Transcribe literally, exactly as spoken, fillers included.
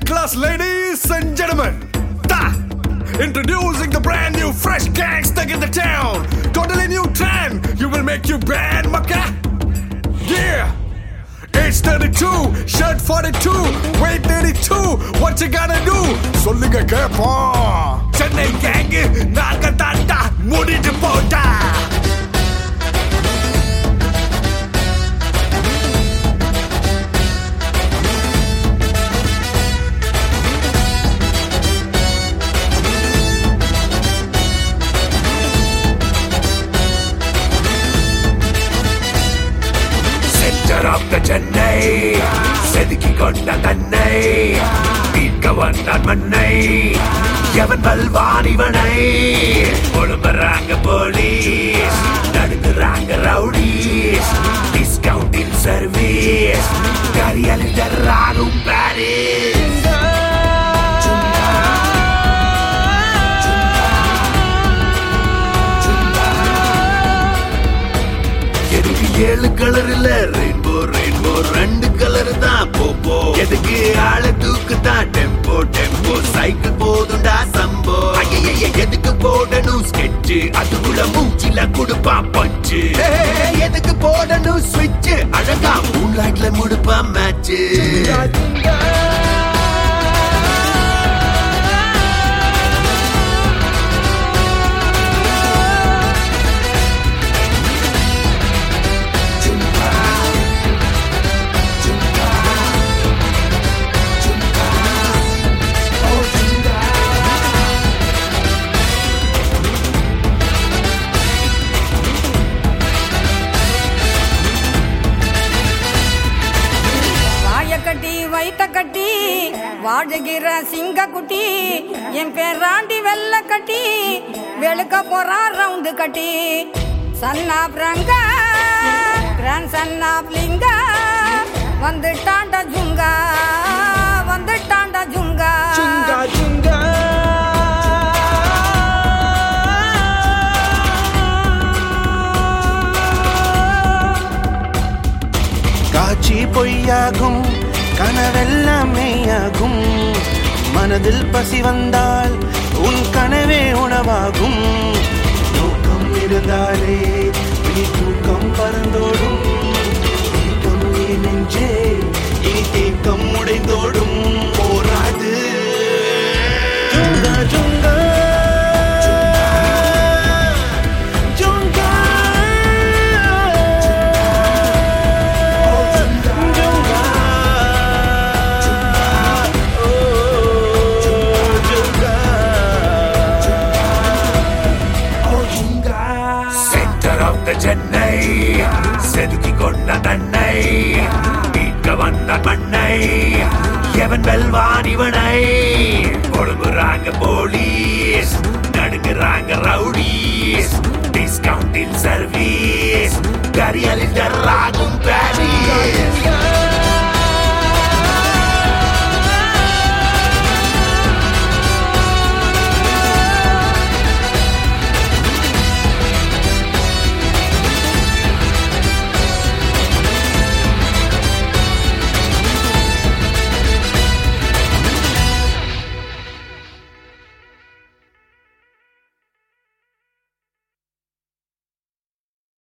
class, ladies and gentlemen. Ta! Introducing the brand new fresh gangster in the town. Totally new trend. You will make you bad, maka. Yeah. Age thirty-two, shirt forty-two, weight thirty-two. What you gonna do? சொல்லுங்க கேப்போம். Chennai gang நாங்க தாண்டா முடிட்டு போட்டா. of the Chennai செதுக்கி கொண்ட தன்னை மீட்க வந்தான் மண்ணை எவன் பல்வான் இவனை ஒழும்புறாங்க போலீஸ் நடுங்குறாங்க ரவுடிஸ் டிஸ்கவுண்டில் சர்வீஸ் கரியலில் தர்றாகும் பாரிஸ் ஏழு கலர் இல்ல ரெயின்போ ரெயின்போ ரெண்டு கலர் தான் போப்போ எதுக்கு ஆள தூக்கு தான் டெம்போ டெம்போ சைக்கிள் போதுண்டா சம்போ ஐய எதுக்கு போடணும் ஸ்கெட்ச் அதுக்குள்ள மூச்சில குடுப்பா பஞ்சு எதுக்கு போடணும் ஸ்விட்ச் அழகா மூன்லைட்ல முடுப்பா மேட்ச் கட்டி வைத்த கட்டி வாழுகிற சிங்க குட்டி என் பேராண்டி வெள்ள கட்டி வெளுக்க போறா ரவுண்டு கட்டி சன்னா பிரங்க கிராண்ட் சன்னா பிளிங்க வந்துட்டாண்டா ஜுங்கா வந்துட்டாண்டா ஜுங்கா ஜுங்கா ஜுங்கா காட்சி பொய்யாகும் கனவெல்லாம் மெய்யாகும் மனதில் பசி வந்தால் உன் கனவே உணவாகும் நோக்கம் இருந்தாலே நீ தூக்கம் பறந்தோடும் தீக்கம் நீ நெஞ்சே இனி தேக்கம் உடைந்தோடும் போராது ஜுங்கா ஜுங்கா சென்னை செதுக்கி கொண்ட தன்னை மீட்க வந்த மண்ணை எவன் வெல்வான் இவனை ஒழுங்குறாங்க போலீஸ் நடுங்குறாங்க ரவுடிஸ் டிஸ்கவுண்டில் சர்வீஸ் கரியலில் தர்றாகும்